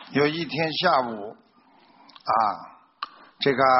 有一天下午这个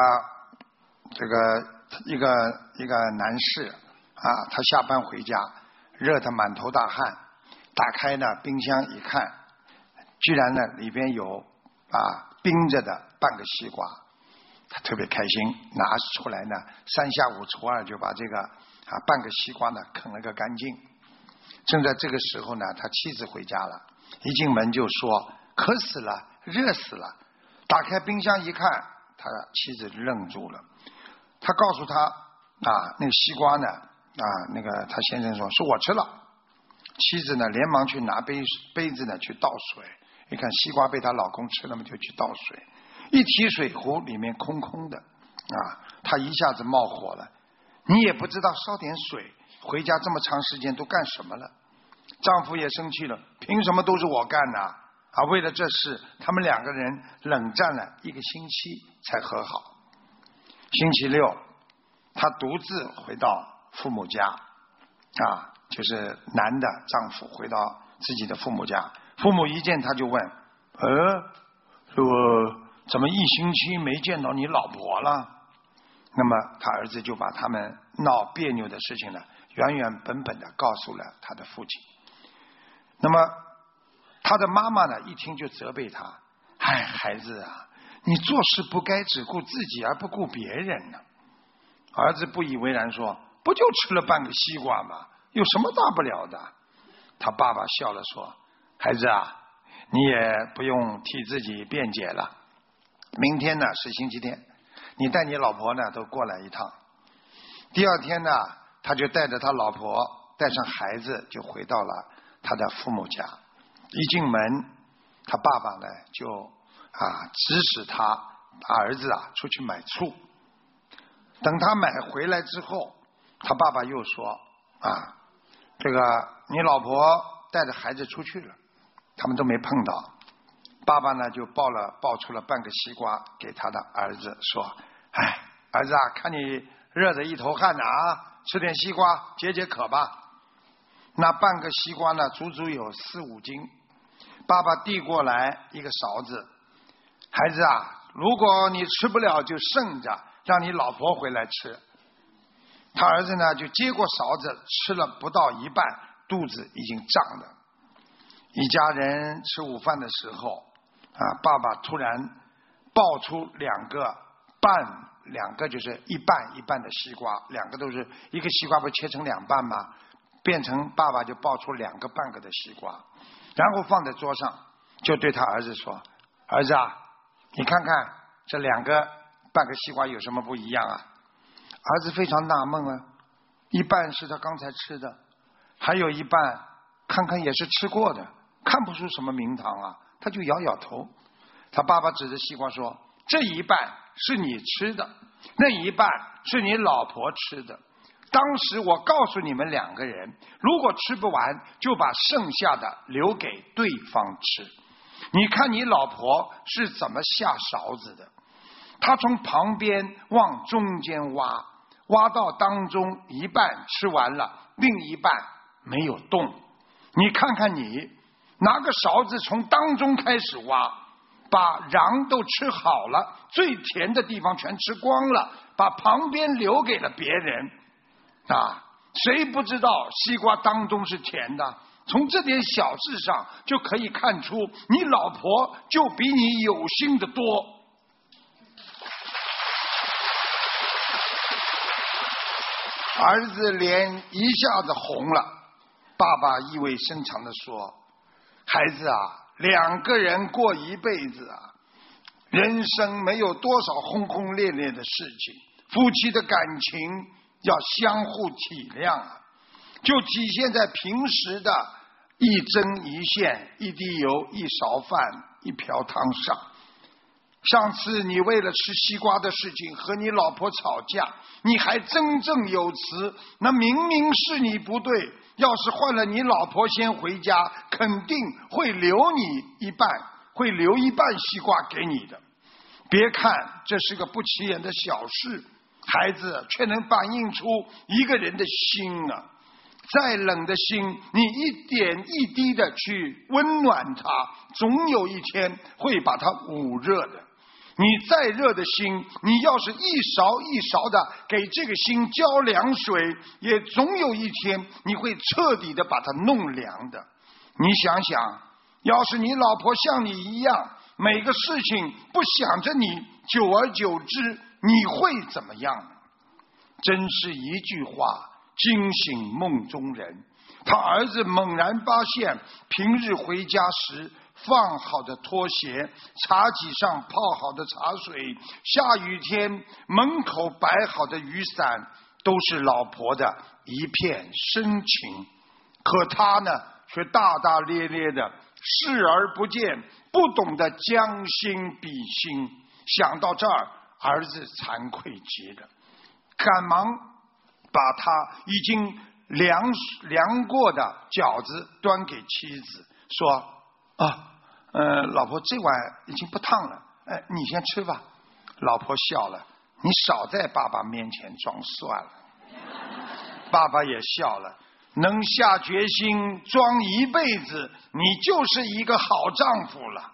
一个男士他下班回家，热得满头大汗，打开呢冰箱一看，居然呢里边有冰着的半个西瓜，他特别开心，拿出来呢3下5除2就把这个半个西瓜呢啃了个干净。正在这个时候呢，他妻子回家了，一进门就说渴死了，热死了。打开冰箱一看，他妻子愣住了。他告诉他那个西瓜呢那个他先生说是我吃了。妻子呢连忙去拿杯子呢去倒水，一看西瓜被她老公吃了嘛，就去倒水，一提水壶里面空空的他一下子冒火了。你也不知道烧点水，回家这么长时间都干什么了？丈夫也生气了，凭什么都是我干呢？为了这事，他们2个人冷战了1个星期才和好。星期六，他独自回到父母家就是男的丈夫回到自己的父母家。父母一见他就问怎么1星期没见到你老婆了？那么他儿子就把他们闹别扭的事情呢原原本本的告诉了他的父亲。那么他的妈妈呢一听就责备他，孩子你做事不该只顾自己而不顾别人呢。儿子不以为然说，不就吃了半个西瓜吗？有什么大不了的？他爸爸笑了说，孩子你也不用替自己辩解了，明天呢是星期天，你带你老婆呢都过来一趟。第二天呢，他就带着他老婆带上孩子就回到了他的父母家。一进门，他爸爸呢就指使他儿子出去买醋。等他买回来之后，他爸爸又说这个你老婆带着孩子出去了，他们都没碰到。爸爸呢就抱出了半个西瓜给他的儿子说，儿子看你热得一头汗呢吃点西瓜解解渴吧。那半个西瓜呢足足有4、5斤。爸爸递过来一个勺子，孩子如果你吃不了就剩着，让你老婆回来吃。他儿子呢就接过勺子，吃了不到一半，肚子已经胀了。一家人吃午饭的时候爸爸突然抱出2个就是一半一半的西瓜，2个都是一个西瓜不切成2半吗？变成爸爸就抱出2个半个的西瓜，然后放在桌上，就对他儿子说，儿子你看看这2个半个西瓜有什么不一样儿子非常纳闷一半是他刚才吃的，还有一半看看也是吃过的，看不出什么名堂他就摇摇头。他爸爸指着西瓜说，这一半是你吃的，那一半是你老婆吃的。当时我告诉你们2个人，如果吃不完就把剩下的留给对方吃。你看你老婆是怎么下勺子的，她从旁边往中间挖到当中一半吃完了，另一半没有动。你看看你拿个勺子从当中开始挖，把瓤都吃好了，最甜的地方全吃光了，把旁边留给了别人谁不知道西瓜当中是甜的？从这点小事上就可以看出，你老婆就比你有心的多。儿子脸一下子红了，爸爸意味深长地说，孩子2个人过一辈子人生没有多少轰轰烈烈的事情，夫妻的感情要相互体谅就体现在平时的一针一线、一滴油、一勺饭、一瓢汤上。上次你为了吃西瓜的事情和你老婆吵架，你还振振有词，那明明是你不对，要是换了你老婆先回家，肯定会留你一半，会留一半西瓜给你的。别看这是个不起眼的小事，孩子却能反映出一个人的心再冷的心，你一点一滴的去温暖它，总有一天会把它捂热的。你再热的心，你要是一勺一勺的给这个心浇凉水，也总有一天你会彻底的把它弄凉的。你想想，要是你老婆像你一样，每个事情不想着你，久而久之你会怎么样呢？真是一句话惊醒梦中人。他儿子猛然发现，平日回家时放好的拖鞋，茶几上泡好的茶水，下雨天门口摆好的雨伞，都是老婆的一片深情。可他呢，却大大咧咧的视而不见，不懂得将心比心。想到这儿，儿子惭愧极了，赶忙把他已经凉过的饺子端给妻子，说老婆，这碗已经不烫了，你先吃吧。老婆笑了，你少在爸爸面前装蒜了。爸爸也笑了，能下决心装一辈子，你就是一个好丈夫了。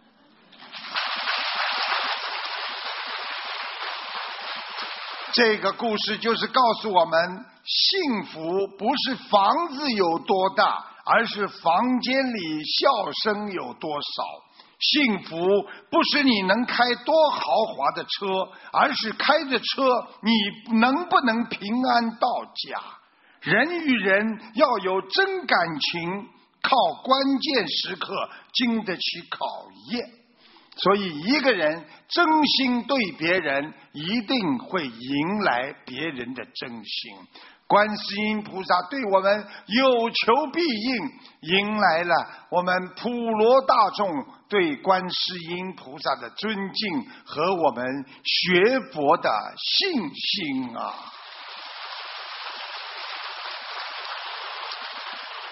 这个故事就是告诉我们，幸福不是房子有多大，而是房间里笑声有多少。幸福不是你能开多豪华的车，而是开着车你能不能平安到家。人与人要有真感情，靠关键时刻经得起考验。所以一个人真心对别人，一定会迎来别人的真心。观世音菩萨对我们有求必应，迎来了我们普罗大众对观世音菩萨的尊敬和我们学佛的信心啊！